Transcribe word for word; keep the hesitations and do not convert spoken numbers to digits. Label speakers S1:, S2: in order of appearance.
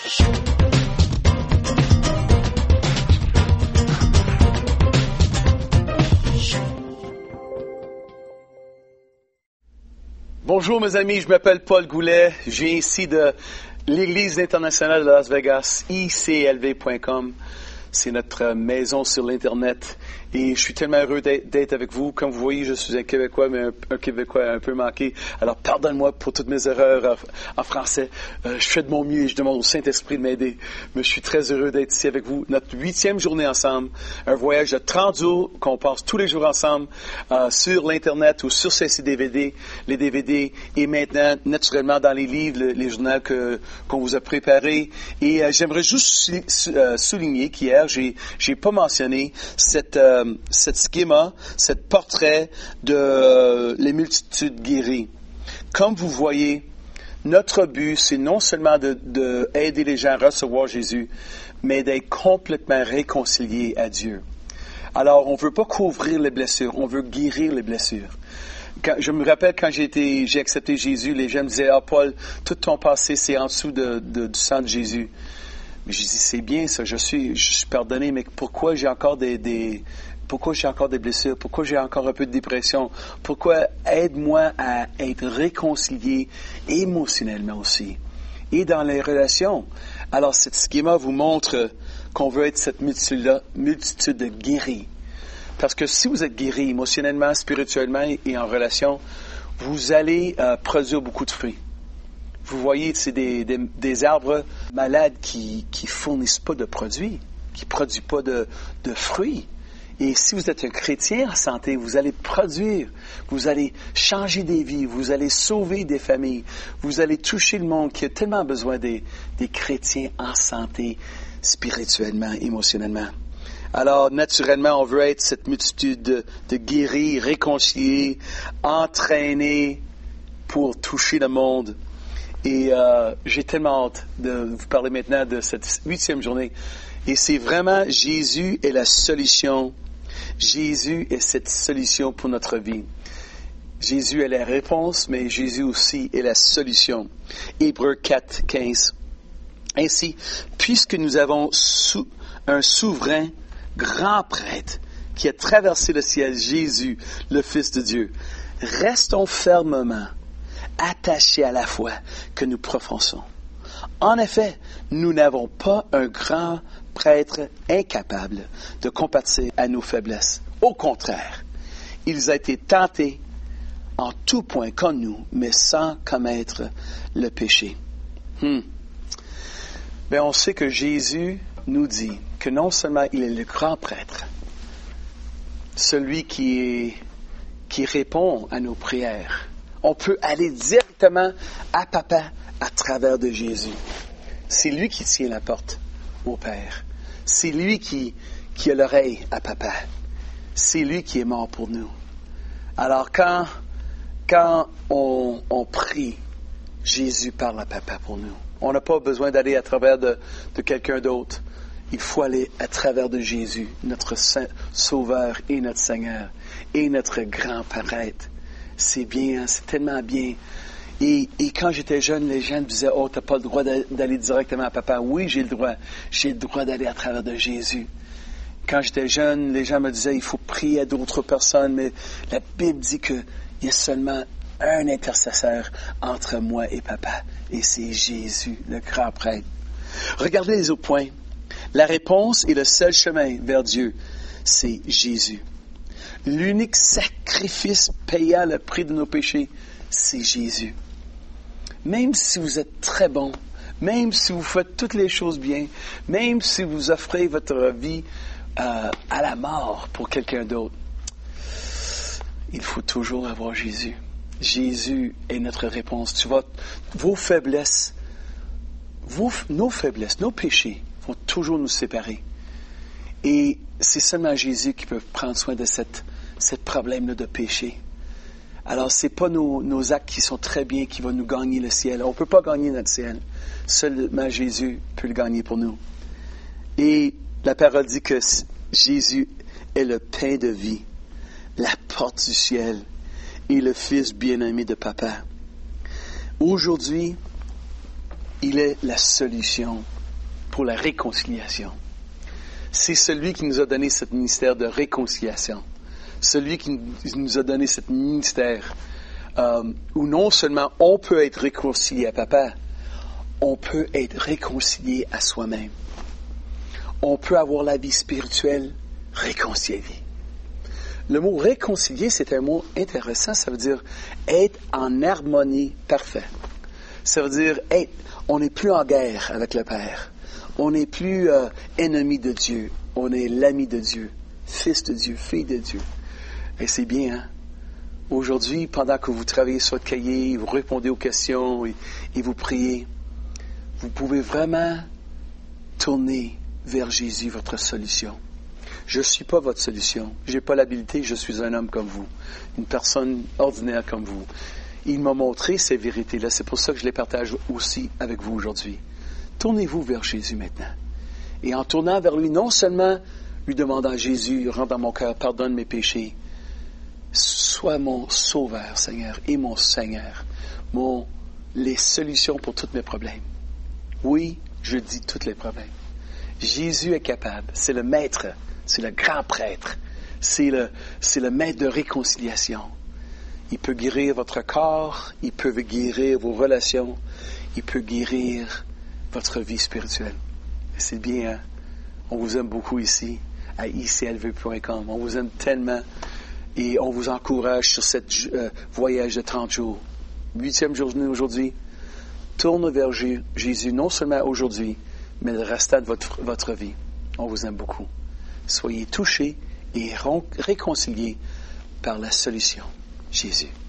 S1: Bonjour mes amis, je m'appelle Paul Goulet, je viens ici de l'Église internationale de Las Vegas, I C L V point com. C'est notre maison sur l'Internet et je suis tellement heureux d'être, d'être avec vous. Comme vous voyez, je suis un Québécois, mais un, un Québécois un peu manqué. Alors, pardonne-moi pour toutes mes erreurs en, en français. Euh, je fais de mon mieux et je demande au Saint-Esprit de m'aider. Mais je suis très heureux d'être ici avec vous. Notre huitième journée ensemble, un voyage de trente jours qu'on passe tous les jours ensemble euh, sur l'Internet ou sur ces D V D, les D V D et maintenant, naturellement, dans les livres, les, les journaux que, qu'on vous a préparés. Et euh, j'aimerais juste sou, sou, euh, souligner qu'hier, j'ai, j'ai pas mentionné cette, euh, cette schéma, cette portrait de euh, les multitudes guéries. Comme vous voyez, notre but, c'est non seulement de, de aider les gens à recevoir Jésus, mais d'être complètement réconciliés à Dieu. Alors, on ne veut pas couvrir les blessures, on veut guérir les blessures. Quand, je me rappelle quand j'ai été, j'ai accepté Jésus, les gens me disaient, ah Paul, tout ton passé, c'est en dessous de, de, du sang de Jésus. Mais je dis, c'est bien ça, je suis, je suis pardonné, mais pourquoi j'ai encore des, des, pourquoi j'ai encore des blessures? Pourquoi j'ai encore un peu de dépression? Pourquoi aide-moi à être réconcilié émotionnellement aussi? Et dans les relations. Alors, ce schéma vous montre qu'on veut être cette multitude, multitude de guéris. Parce que si vous êtes guéri émotionnellement, spirituellement et en relation, vous allez euh, produire beaucoup de fruits. Vous voyez, c'est des, des, des arbres malades qui qui fournissent pas de produits, qui produisent pas de, de fruits. Et si vous êtes un chrétien en santé, vous allez produire, vous allez changer des vies, vous allez sauver des familles, vous allez toucher le monde qui a tellement besoin des, des chrétiens en santé, spirituellement, émotionnellement. Alors, naturellement, on veut être cette multitude de, de guéris, réconciliés, entraînés pour toucher le monde. Et euh, j'ai tellement hâte de vous parler maintenant de cette huitième journée. Et c'est vraiment Jésus est la solution. Jésus est cette solution pour notre vie. Jésus est la réponse, mais Jésus aussi est la solution. Hébreux quatre, quinze. Ainsi, puisque nous avons sou- un souverain grand prêtre qui a traversé le ciel, Jésus, le Fils de Dieu, restons fermement attachés à la foi que nous professons. En effet, nous n'avons pas un grand prêtre incapable de compatir à nos faiblesses. Au contraire, il a été tenté en tout point comme nous, mais sans commettre le péché. Hmm. Bien, on sait que Jésus nous dit que non seulement il est le grand prêtre, celui qui, est, qui répond à nos prières, on peut aller directement à Papa à travers de Jésus. C'est lui qui tient la porte au Père. C'est lui qui, qui a l'oreille à Papa. C'est lui qui est mort pour nous. Alors quand, quand on, on prie, Jésus parle à Papa pour nous. On n'a pas besoin d'aller à travers de, de quelqu'un d'autre. Il faut aller à travers de Jésus, notre Saint, Sauveur et notre Seigneur, et notre grand prêtre. C'est bien, c'est tellement bien. Et, et quand j'étais jeune, les gens me disaient, oh, t'as pas le droit d'aller directement à Papa. Oui, j'ai le droit. J'ai le droit d'aller à travers de Jésus. Quand j'étais jeune, les gens me disaient, il faut prier à d'autres personnes, mais la Bible dit qu'il y a seulement un intercesseur entre moi et Papa, et c'est Jésus, le grand prêtre. Regardez les autres points. La réponse et le seul chemin vers Dieu, c'est Jésus. L'unique sacrifice payant le prix de nos péchés, c'est Jésus. Même si vous êtes très bon, même si vous faites toutes les choses bien, même si vous offrez votre vie euh, à la mort pour quelqu'un d'autre, il faut toujours avoir Jésus. Jésus est notre réponse. Tu vois, vos faiblesses, vos, nos faiblesses, nos péchés vont toujours nous séparer. Et c'est seulement Jésus qui peut prendre soin de cette, cette problème-là de péché. Alors, ce n'est pas nos, nos actes qui sont très bien qui vont nous gagner le ciel. On ne peut pas gagner notre ciel. Seulement Jésus peut le gagner pour nous. Et la parole dit que Jésus est le pain de vie, la porte du ciel et le Fils bien-aimé de Papa. Aujourd'hui, il est la solution pour la réconciliation. C'est celui qui nous a donné ce ministère de réconciliation. Celui qui nous a donné ce ministère euh, où non seulement on peut être réconcilié à Papa, on peut être réconcilié à soi-même. On peut avoir la vie spirituelle réconciliée. Le mot réconcilier, c'est un mot intéressant. Ça veut dire être en harmonie parfaite. Ça veut dire être, on n'est plus en guerre avec le Père. On n'est plus euh, ennemi de Dieu. On est l'ami de Dieu, fils de Dieu, fille de Dieu. Et c'est bien, hein? Aujourd'hui, pendant que vous travaillez sur votre cahier, vous répondez aux questions et, et vous priez, vous pouvez vraiment tourner vers Jésus, votre solution. Je ne suis pas votre solution. Je n'ai pas l'habilité, je suis un homme comme vous, une personne ordinaire comme vous. Il m'a montré ces vérités-là. C'est pour ça que je les partage aussi avec vous aujourd'hui. Tournez-vous vers Jésus maintenant. Et en tournant vers lui, non seulement lui demandant à Jésus, rentre dans mon cœur, pardonne mes péchés, sois mon sauveur, Seigneur, et mon Seigneur, mon, les solutions pour tous mes problèmes. Oui, je dis tous les problèmes. Jésus est capable. C'est le maître, c'est le grand prêtre, c'est le, c'est le maître de réconciliation. Il peut guérir votre corps, il peut guérir vos relations, il peut guérir votre vie spirituelle. Et c'est bien, hein? On vous aime beaucoup ici, à i c l v point com. On vous aime tellement et on vous encourage sur ce euh, voyage de trente jours. Huitième journée aujourd'hui. Tourne vers Jésus, non seulement aujourd'hui, mais le restant de votre, votre vie. On vous aime beaucoup. Soyez touchés et réconciliés par la solution, Jésus.